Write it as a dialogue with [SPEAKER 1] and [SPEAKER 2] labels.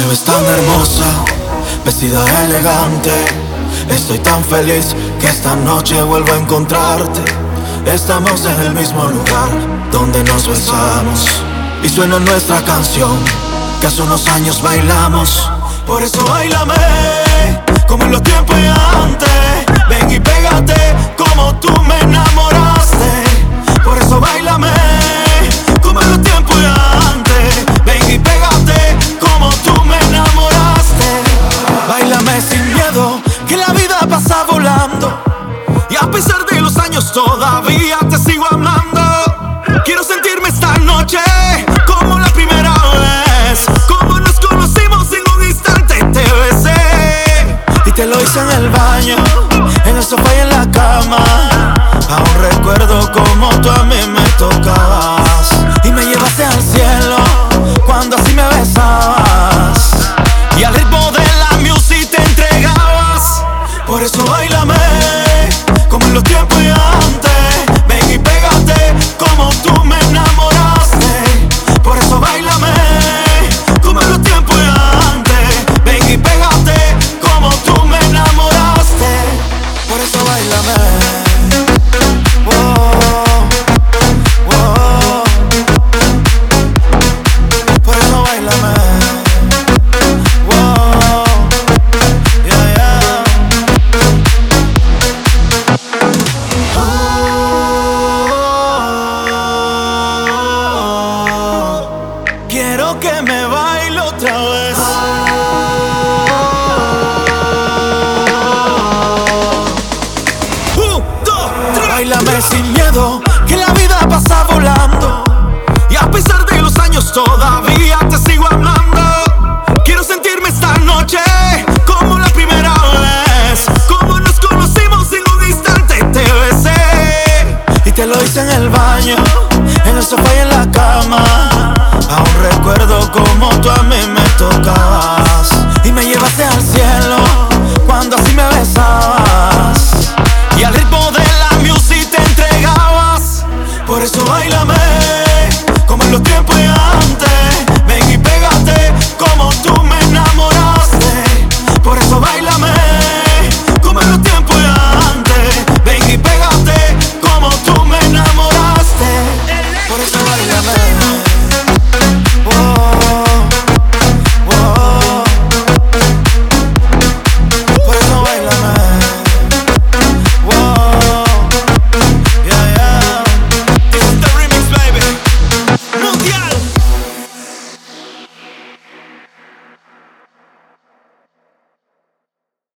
[SPEAKER 1] ves tan hermosa, vestida elegante. Estoy tan feliz que esta noche vuelvo a encontrarte. Estamos en el mismo lugar donde nos besamos y suena nuestra canción que hace unos años bailamos. Por eso báilame como en los tiempos de antes. Ven y pégate como tú me enamoraste. Por eso báilame como en los tiempos de antes. Ven y pégate como tú me enamoraste. Báilame sin miedo, que la vida pasa volando. Y a pesar de los años todavía te sigo amando. Quiero sentirme esta noche como la primera vez, como nos conocimos en un instante te besé. Y te lo hice en el baño, en el sofá y en la cama. Aún recuerdo como tú a mí me tocabas y me llevaste al cielo cuando así me besabas. Y al ritmo de la music te entregabas. Por eso báilame como en los tiempos de antes. Ven y pégate como tú me enamoraste. Por eso báilame como en los tiempos de antes. Ven y pégate como tú me enamoraste. Por eso báilame. Quiero que me baile otra vez. Dos, tres. Báilame sin miedo, que la vida pasa volando. Y a pesar de los años todavía te sigo amando. Quiero sentirme esta noche como la primera vez, como nos conocimos en un instante te besé. Y te lo hice en el baño, en el sofá y en la cama. Aún recuerdo como tú a mí me tocabas